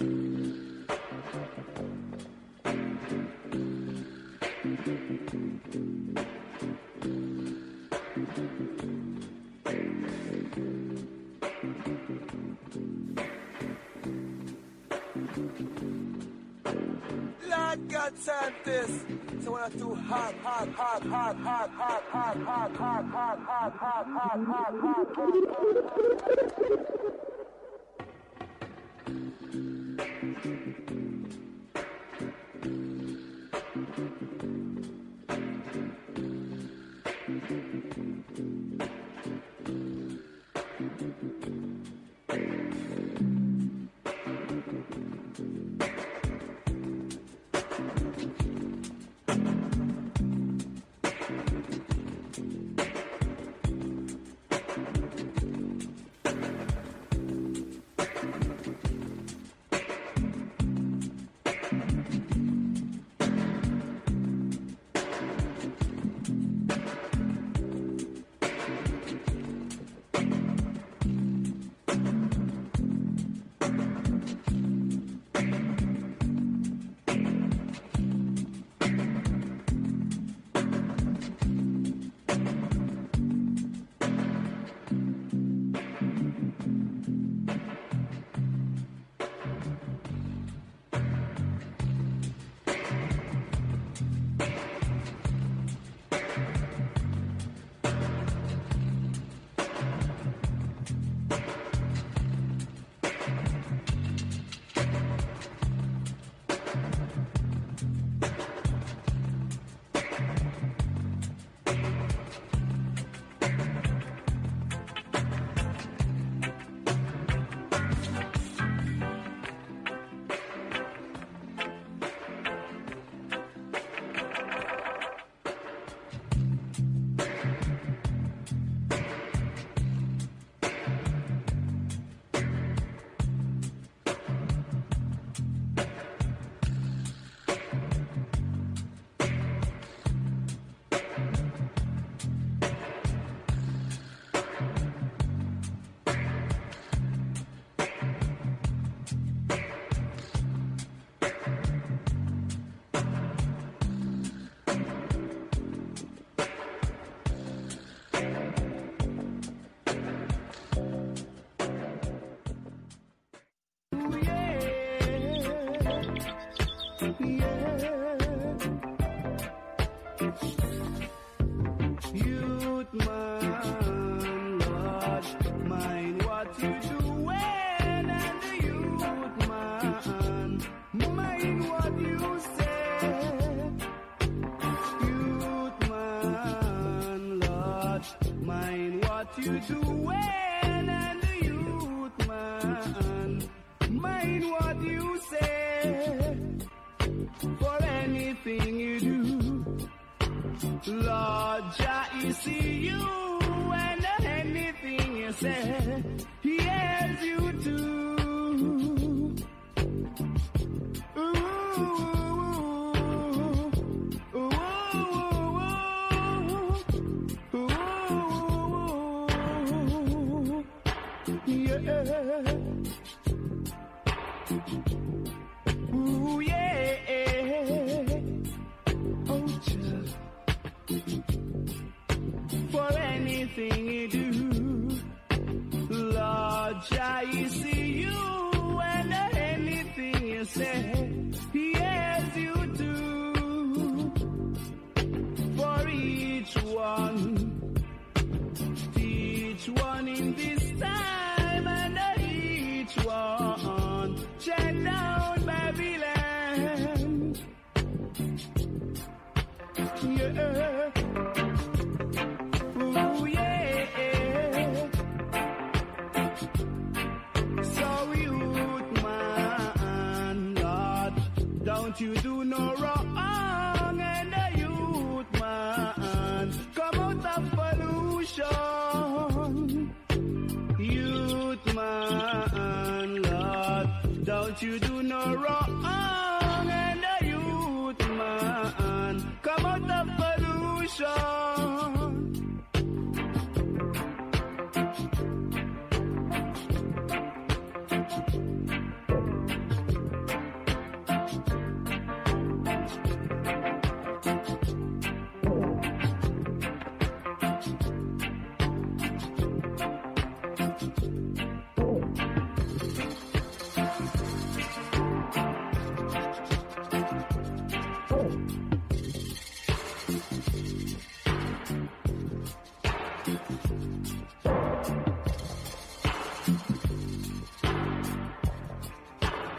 Lord God sent this. So when I do hot.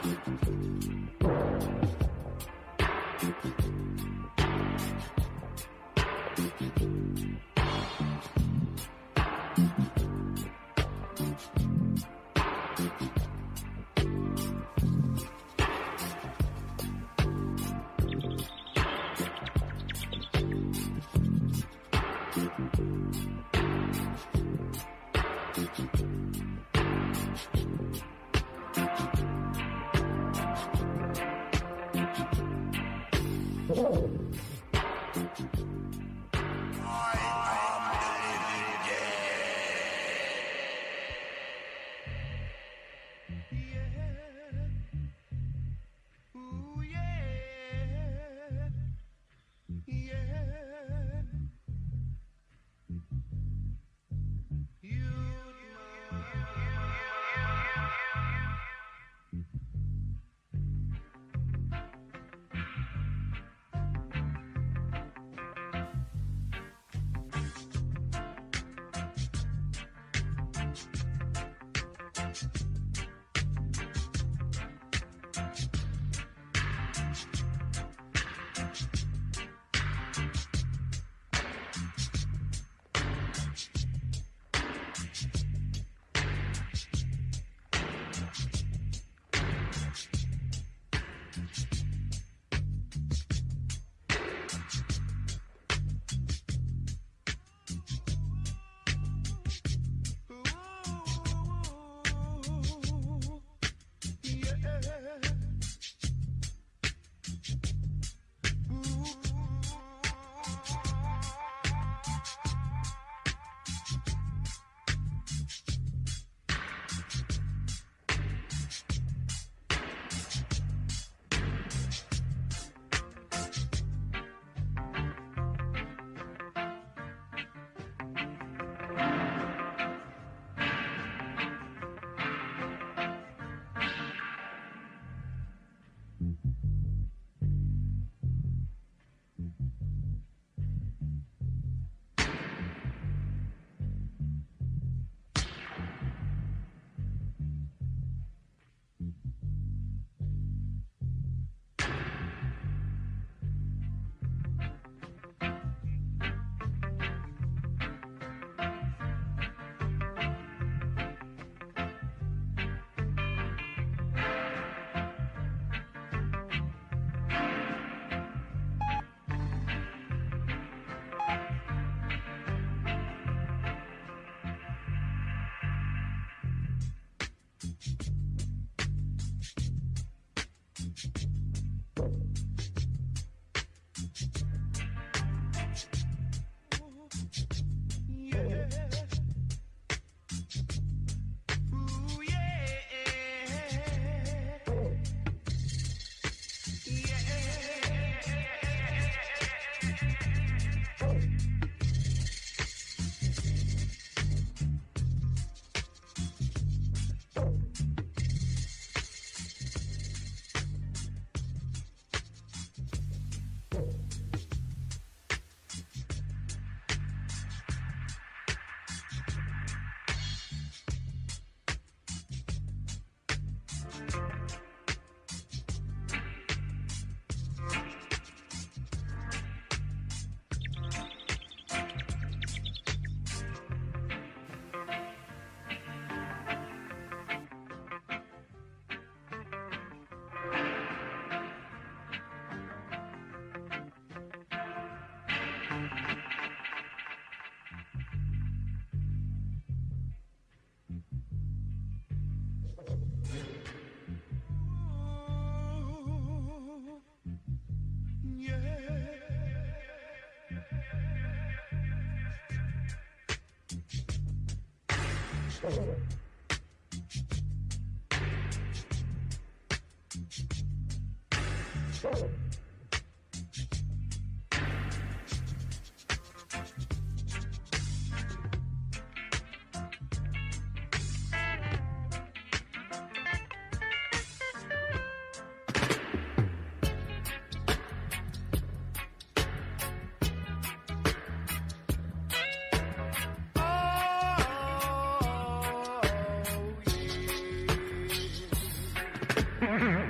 Mm-hmm.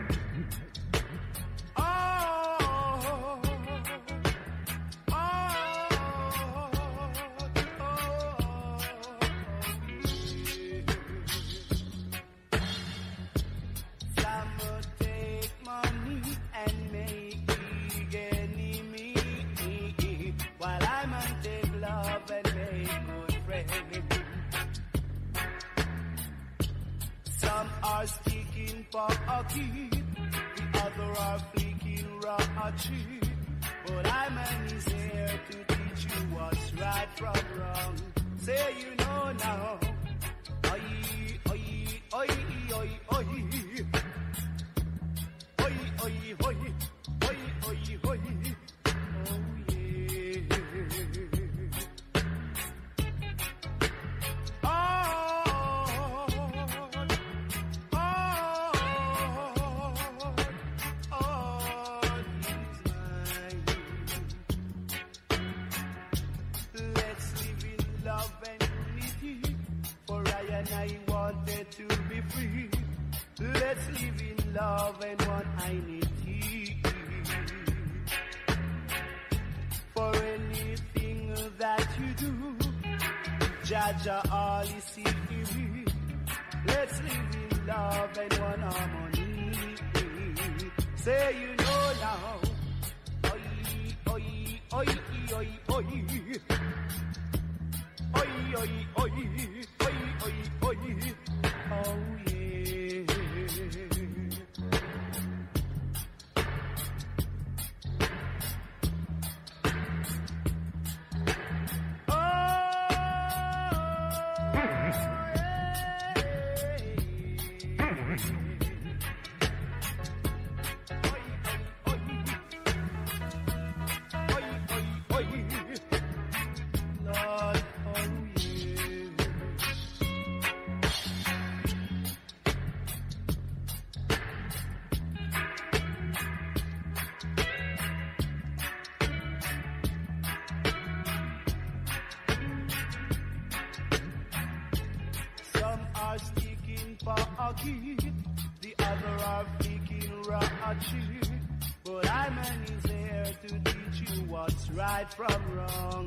other are flicking raunchy. But I'm only here to teach you what's right from wrong. Say you know now. Oi, oi, oi, oi, oi. Oi, oi, oi, oi, oi, oi. Oh yeah. I wanted to be free. Let's live in love and one unity. For anything that you do, Jaja all is seeking. Let's live in love and one harmony. Say you know now. Oi, oi, oi, oi, oi. Oi, oi, oi. Oi, oi, oi, oh yeah. Oh, the other are flicking raunchy. But I'm only there to teach you what's right from wrong.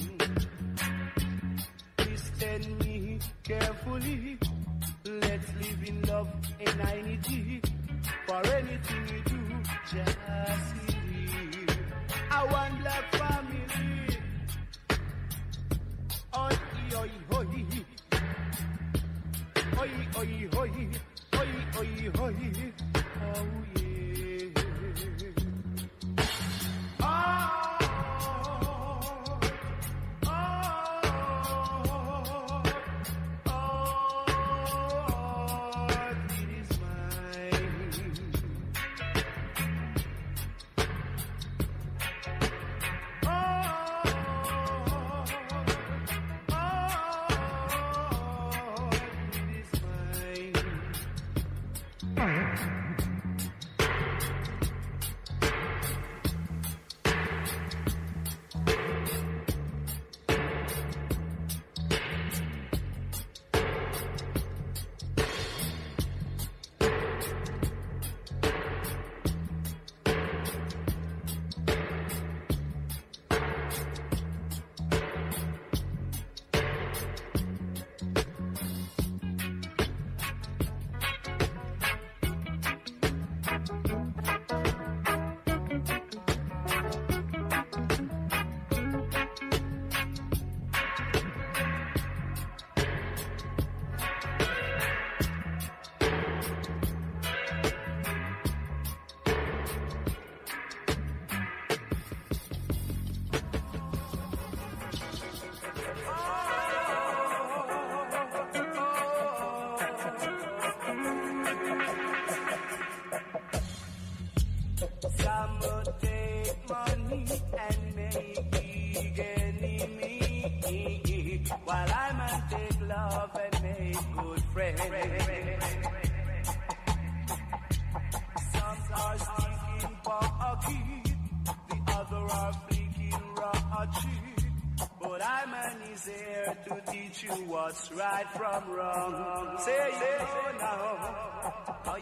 Listen me carefully. Let's live in love and unity. For anything you do, just believe. I want black family. Oi, oi, oi. Oi, oi, oi, oi, oi, oi, oh yeah. Oh, oh, oh, it is mine. What's right from wrong? Say it now.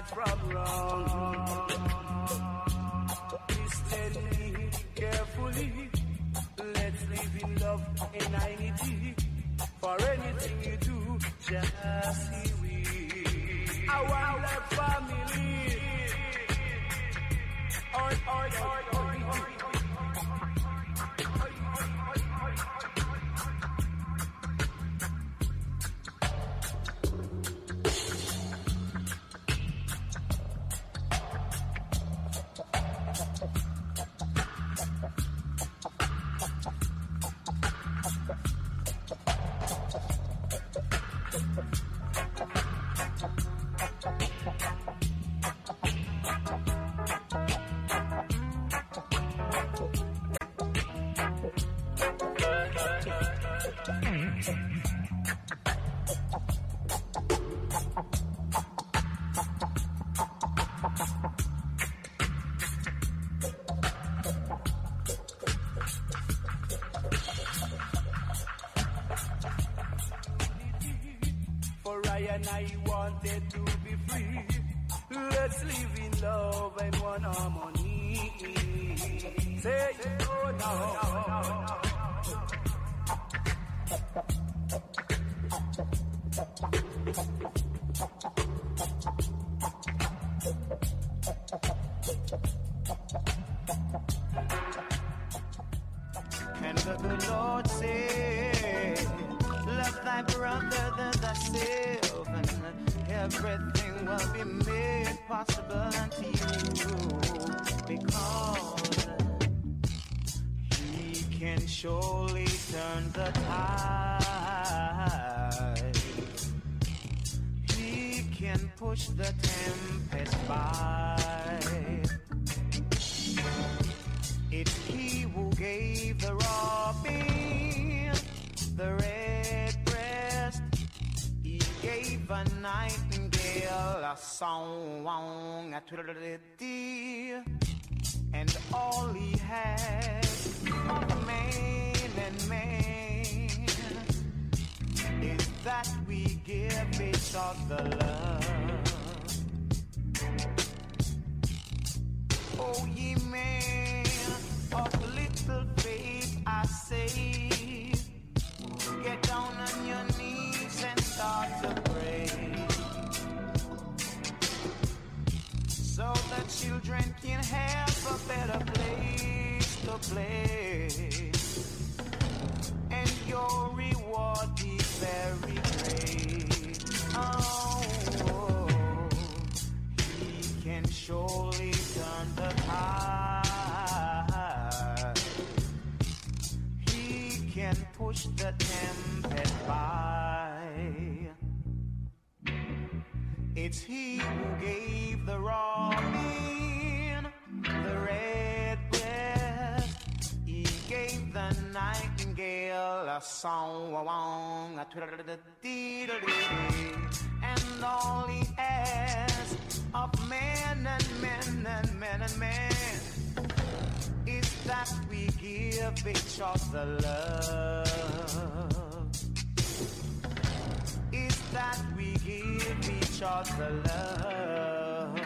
from wrong. Listen me carefully. Let's live in love and unity. For anything you do, just hear we. I want a family. And I wanted to be free. Let's live in love and one harmony. Say oh no. And the good Lord said, love thy brother than thyself, and everything will be made possible unto you, because he can surely turn the tide. He can push the tempest by. It's he who gave the robin the red breast. He gave a nightingale a song, a twiddle-dee, and all he has of man and man is that we give each other love. Oh, ye men of little faith, I say, get down on your knees and start to pray, so the children can have a better place to play, and your reward is very great. Oh, he can surely turn the tide. He can push the tempest by. It's he who gave the robin the red breast. He gave the nightingale a song, a twiddle-dee-dee-dee, and all he asks of men and men and men and men is that we give each other love. Is that we give each other love.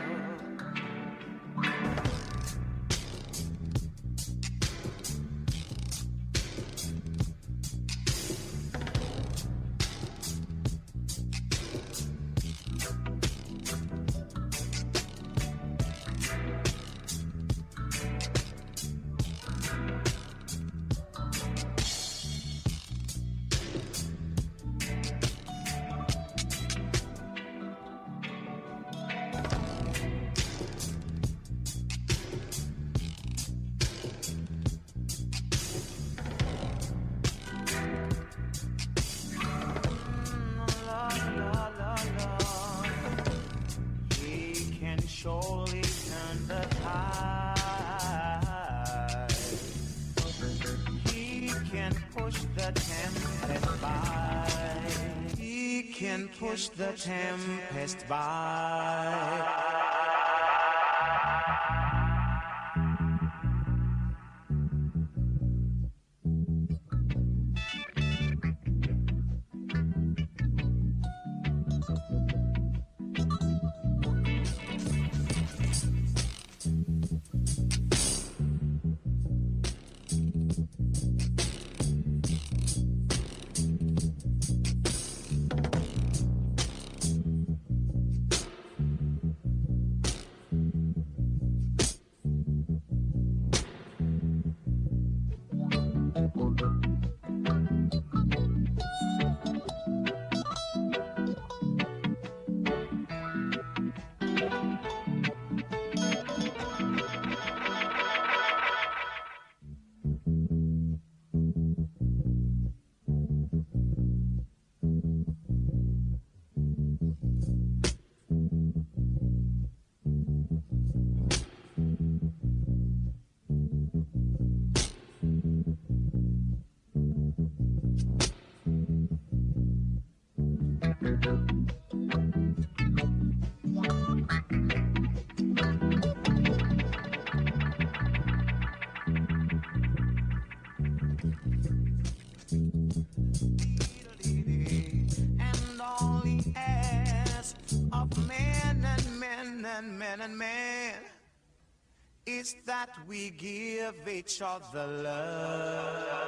Surely turn the tide. He can push the tempest by. He can push the tempest by. And all he asks of men and men and men and men is that we give each other love.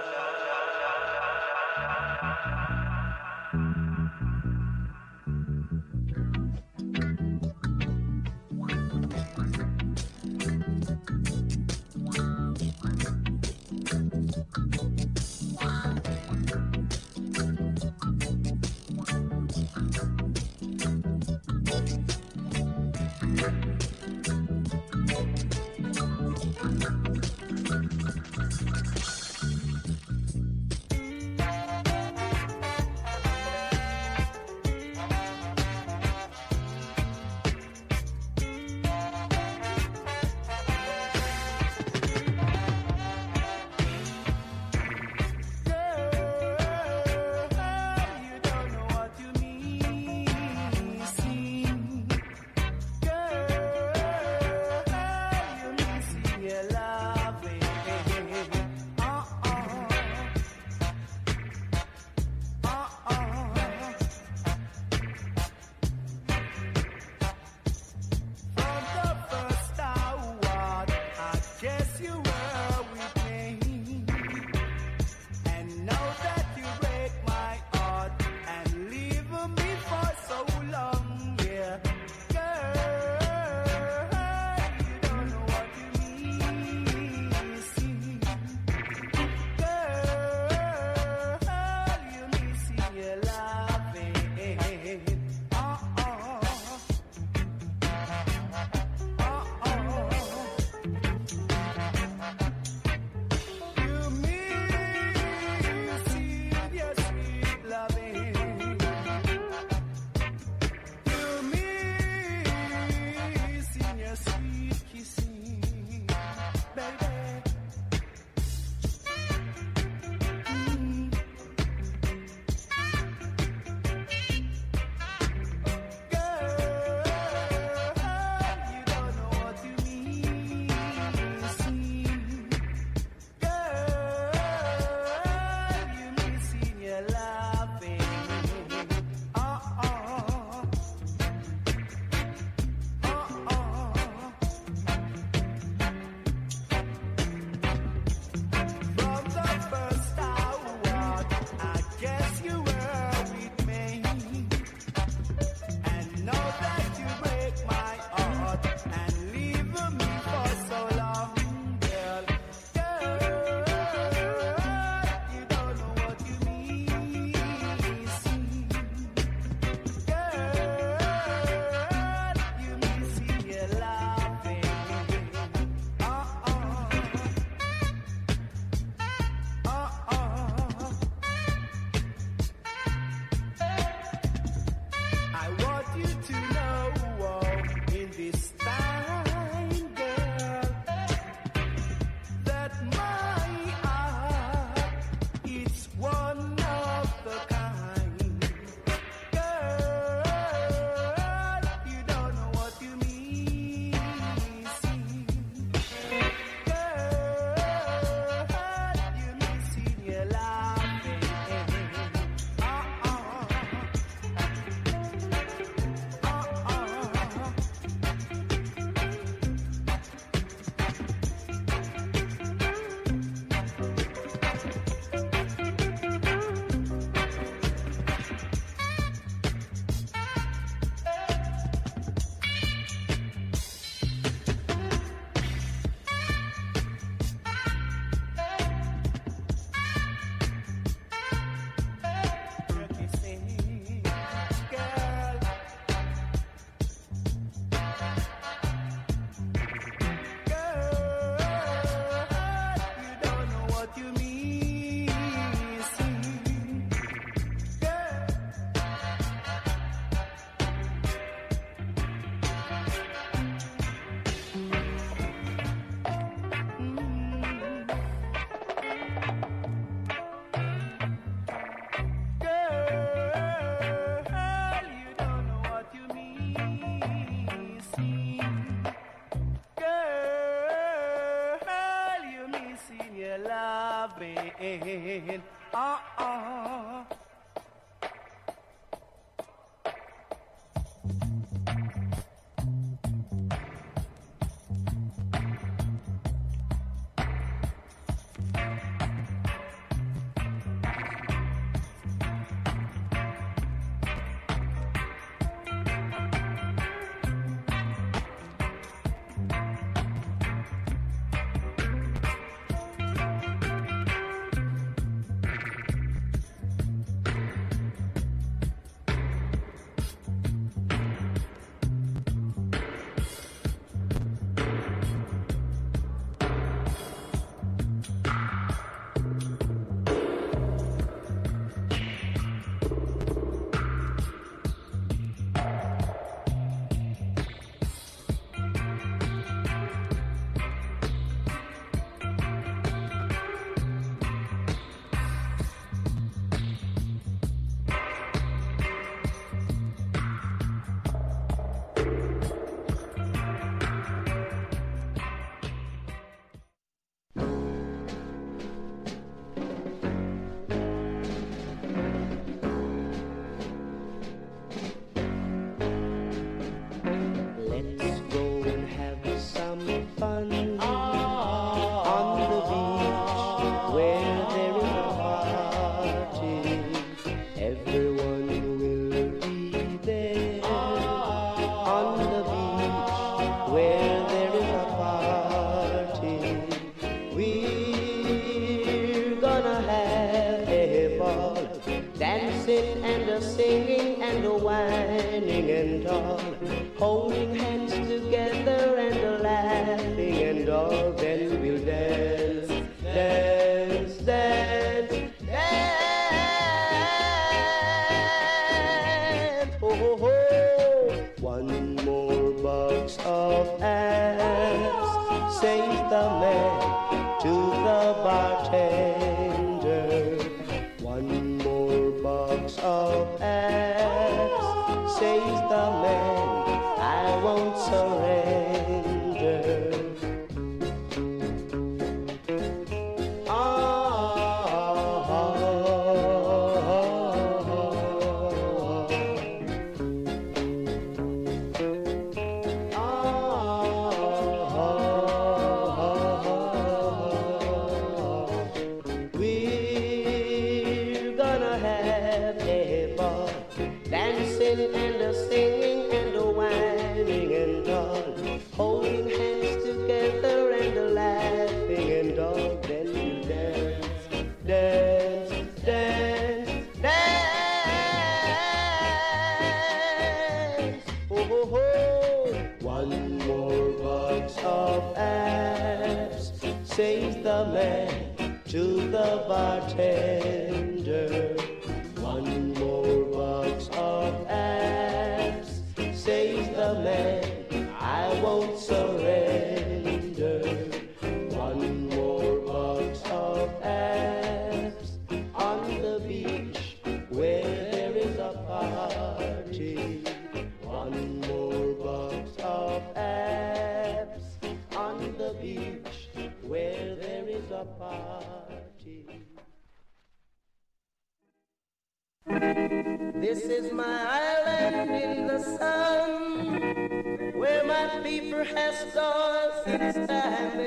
This is my island in the sun, where my people has stored since time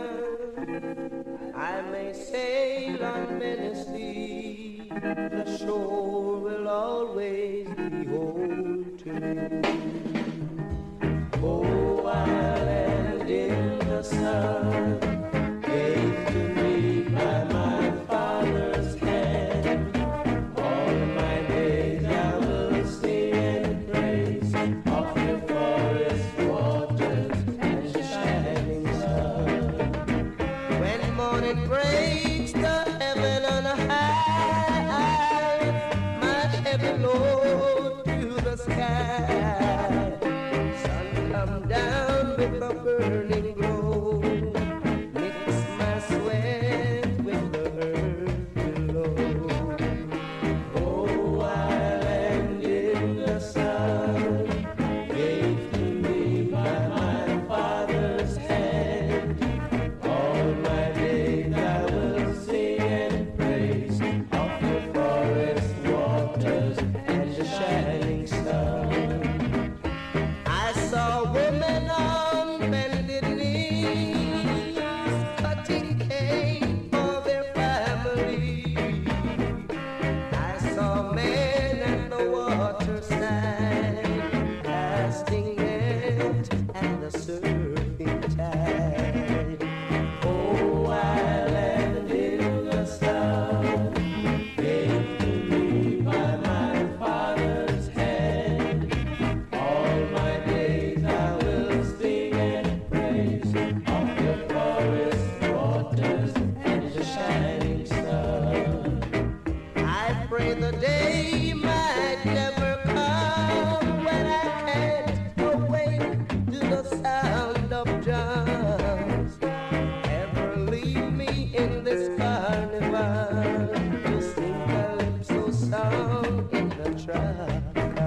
begun. I may sail on many seas, the shore will always be home to me. Oh, island in the sun, gave to me by my father's hand. All my days I will sing and praise of your forest waters and shining sun. When morning breaks the heaven on high, my heavy load to the sky. pray the day might never come when I can't awake to the sound of drums. Ever leave me in this carnival to sing calypso song in the tropical.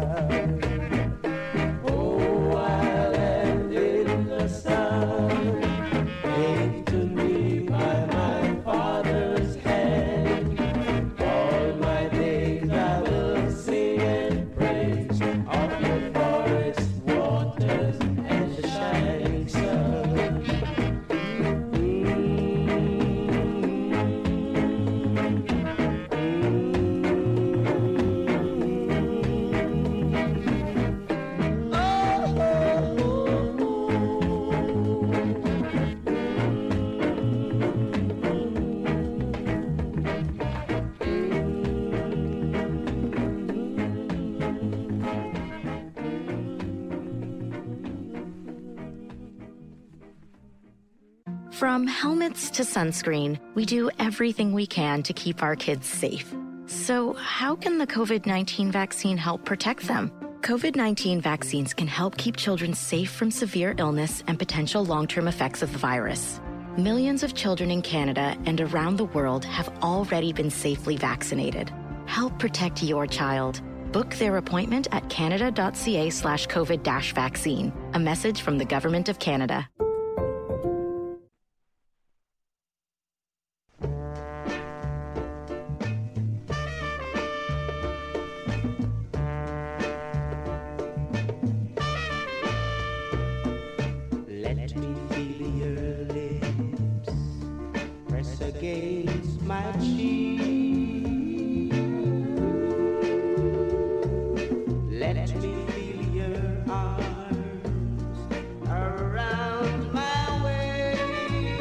Oh, I'll end in the sun, gave to me by my father's hand. All my days I will sing and praise of the forest waters and the shining sun. From helmets to sunscreen, we do everything we can to keep our kids safe. So how can the COVID-19 vaccine help protect them? COVID-19 vaccines can help keep children safe from severe illness and potential long-term effects of the virus. Millions of children in Canada and around the world have already been safely vaccinated. Help protect your child. Book their appointment at canada.ca/COVID-vaccine. A message from the Government of Canada. Let me feel your lips press against my cheek. Let me feel your arms around my waist.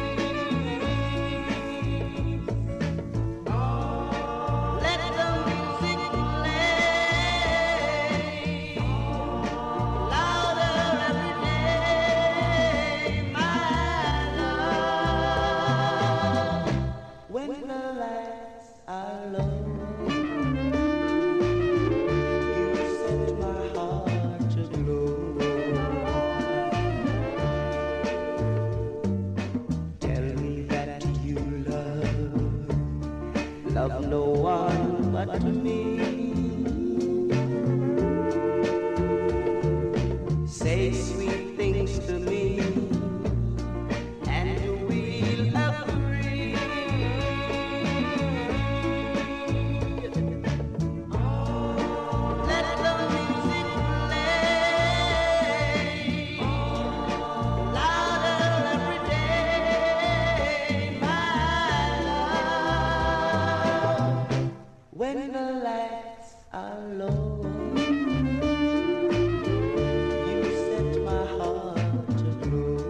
Let the music play louder every day, my love. When the lights are low, you set my heart to glow. Tell me that you love no one but me. Say sweet things to me, and we'll agree. Let the music play louder every day, my love. When the lights are low, you set my heart to glow.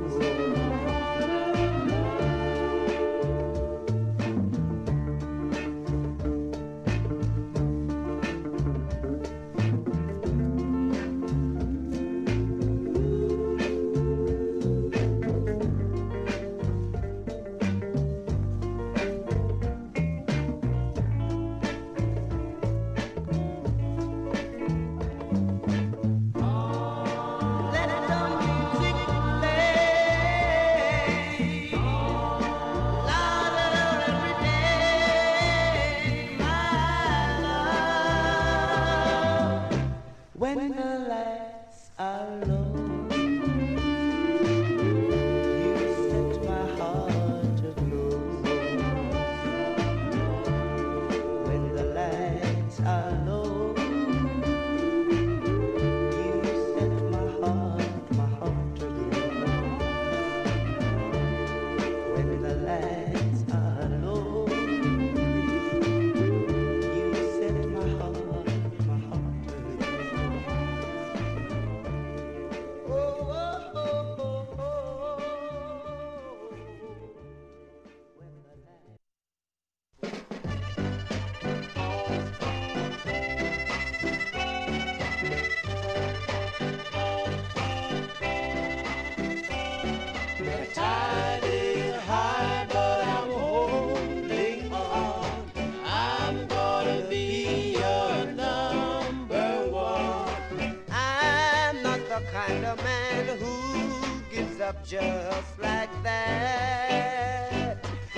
kind of man who gives up just like that.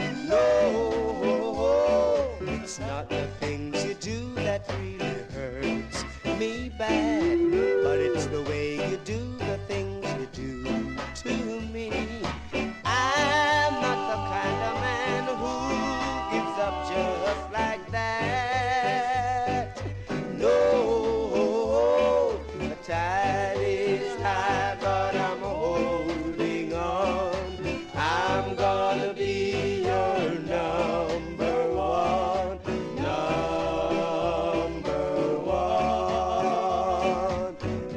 No, it's not the things you do that really hurts me bad, but it's the way you do the things you do to me. I'm not the kind of man who gives up just like that. No, the tide is high, but I'm holding on. I'm gonna be your number one, number one,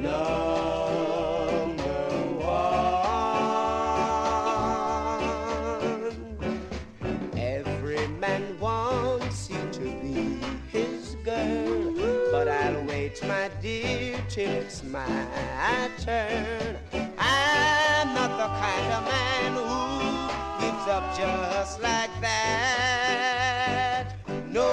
number one. Every man wants you to be his girl, but I'll wait, my dear, till it's my turn. I'm not the kind of man who gives up just like that. No.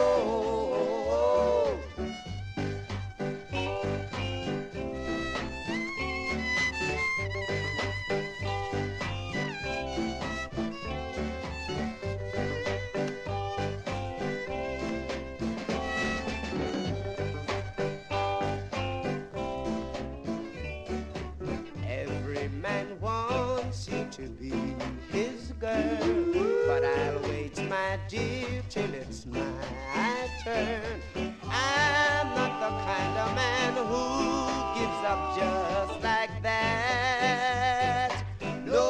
Every man wants you to be his girl, but I'll wait, my dear, till it's my turn. I'm not the kind of man who gives up just like that. No,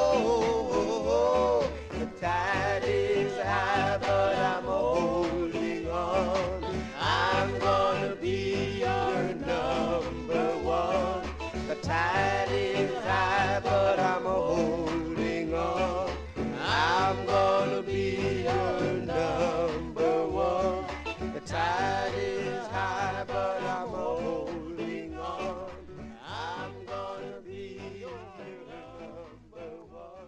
the tide is high, but I'm holding on. I'm gonna be your number one. The tide is high, but I'm holding on. I'm gonna be your number one. The tide is high, but I'm holding on. I'm gonna be your number one.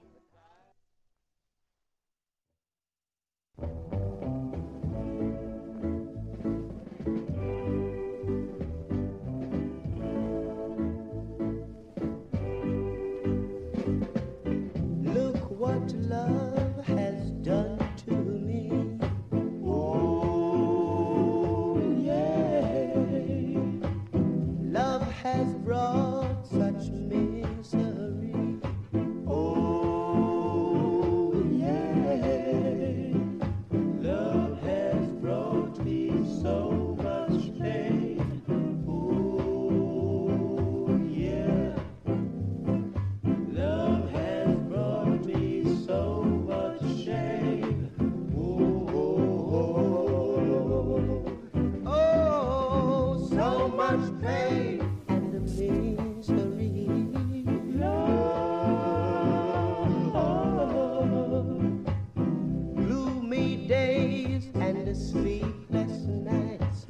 Look what love has done to me. Oh, yeah. Love has brought such misery. Oh, yeah. Love has brought me so much pain. Oh, yeah. Love has brought me so much shame. Oh, so much pain and misery. Love, gloomy days and sleepless nights.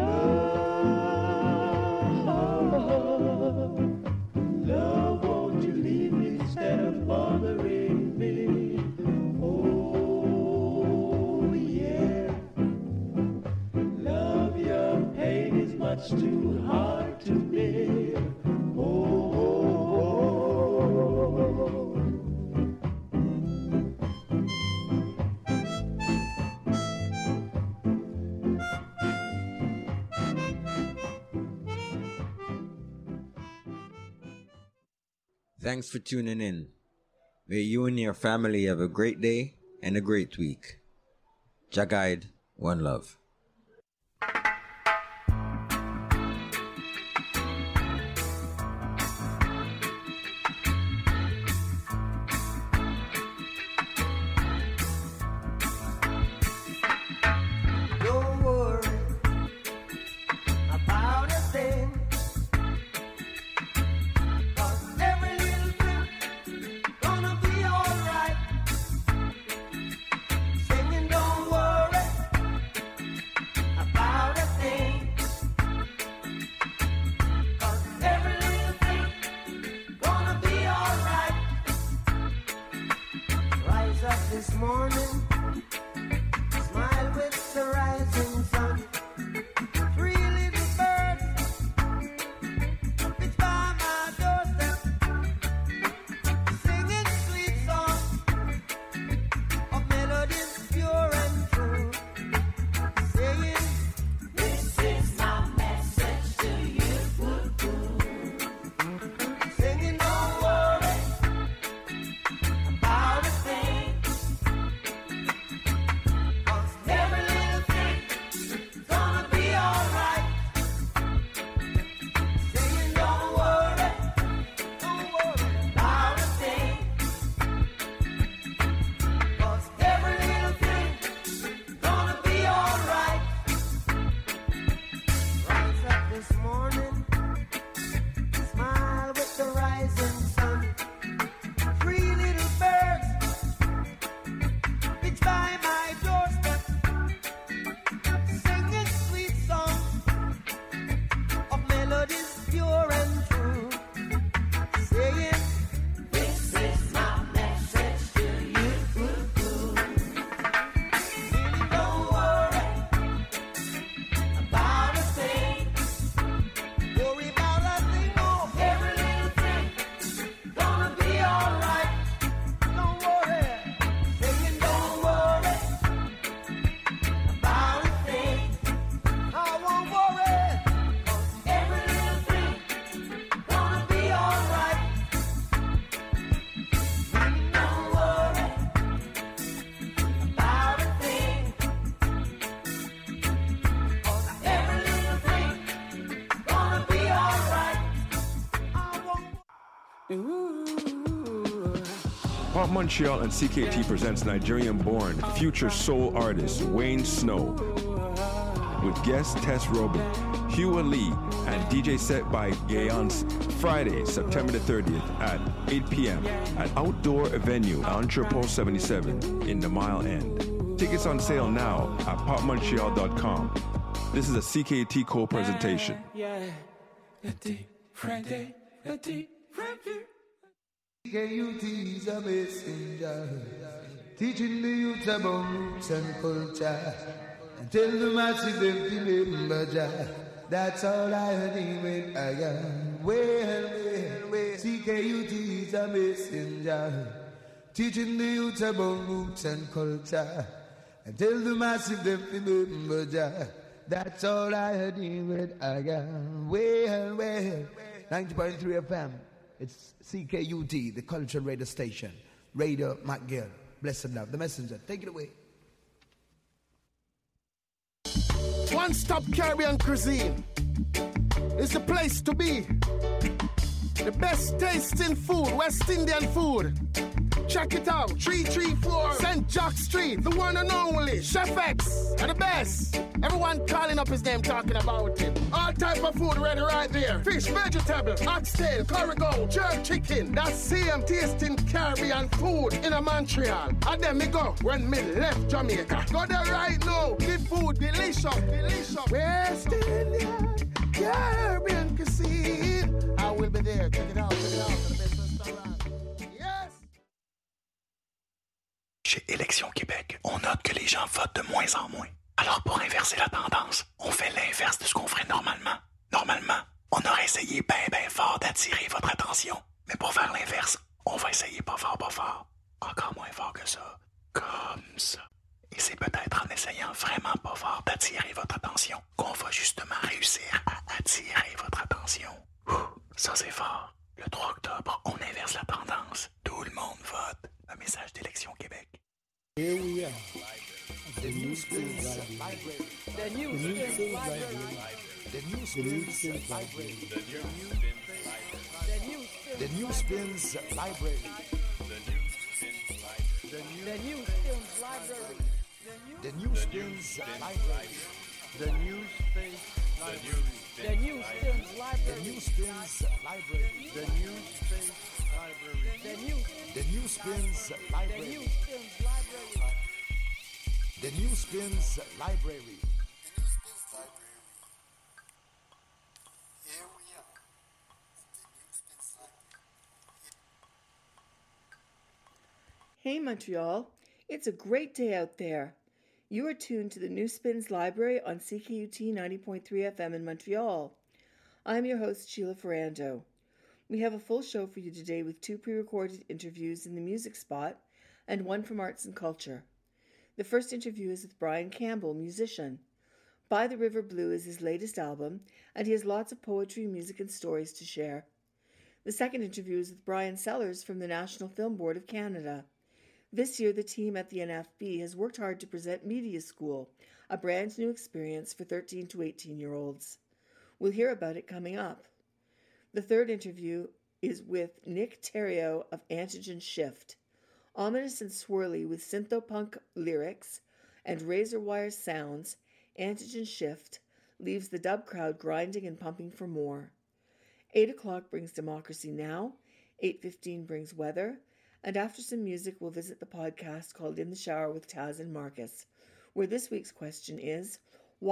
Love, won't you leave me instead of bothering me? Oh, yeah. Love, your pain is much too hard to bear. Oh. Thanks for tuning in. May you and your family have a great day and a great week. Jah Guide, one love. Don't worry about a thing, 'cause every little thing gonna be alright. Singing, don't worry Pop Montreal and CKT presents Nigerian-born future soul artist Wayne Snow with guest Tess Robin, Hugh Lee, and DJ set by Gayance Friday, September the 30th at 8 p.m. at Outdoor Venue, Entrepot 77 in the Mile End. Tickets on sale now at popmontreal.com. This is a CKT co-presentation. CKUT is a messenger, teaching the youth about roots and culture, and tell the masses them to remember Jah. That's all I heard when I am. Well, CKUT is a messenger, teaching the youth about roots and culture, and tell the masses them to remember Jah. That's all I heard when I am. Well, 90.3 FM. It's CKUT, the cultural radio station. Radio McGill. Blessed love. The messenger. Take it away. One Stop Caribbean Cuisine is the place to be. The best tasting food, West Indian food. Check it out, 334 St. Jack Street, the one and only Chef X, and the best. Everyone calling up his name, talking about him. All type of food ready right there. Fish, vegetable, oxtail, curry goat, jerk chicken. That's same tasting Caribbean food in a Montreal. And then me go when me left Jamaica. Go there right now. The food delicious, delicious. West Indian Caribbean cuisine. I will be there. Check it out, check it out. The best restaurant. Yes. Chez Élections Québec, on note que les gens votent de moins en moins. Alors pour inverser la tendance, on fait l'inverse de ce qu'on ferait normalement. Normalement, on aurait essayé bien fort d'attirer votre attention. Mais pour faire l'inverse, on va essayer pas fort. Encore moins fort que ça. Comme ça. Et c'est peut-être en essayant vraiment pas fort d'attirer votre attention qu'on va justement réussir à attirer votre attention. Ça c'est fort. Le 3 octobre, on inverse la tendance. Tout le monde vote. Un message d'Élections Québec. Here we are. The New Spins Library. The New Spins Library. The New Spins Library. The New Spins Library. The New Spins Library. The New Spins Library. The New Spins Library. The New Spins Library. The New Spins Library. The New Spins Library. The New Spins Library. The New Spins Library. Here we are. Hey Montreal, it's a great day out there. You are tuned to the New Spins Library on CKUT 90.3 FM in Montreal. I'm your host, Sheila Ferrando. We have a full show for you today with 2 pre-recorded interviews in the music spot and 1 from arts and culture. The first interview is with Brian Campbell, musician. By the River Blue is his latest album, and he has lots of poetry, music, and stories to share. The second interview is with Brian Sellers from the National Film Board of Canada. This year, the team at the NFB has worked hard to present Media School, a brand new experience for 13 to 18-year-olds. We'll hear about it coming up. The third interview is with Nick Theriault of Antigen Shift. Ominous and swirly with synthopunk lyrics and razor wire sounds, Antigen Shift leaves the dub crowd grinding and pumping for more. 8 o'clock brings Democracy Now!, 8:15 brings Weather, and after some music we'll visit the podcast called In the Shower with Taz and Marcus, where this week's question is,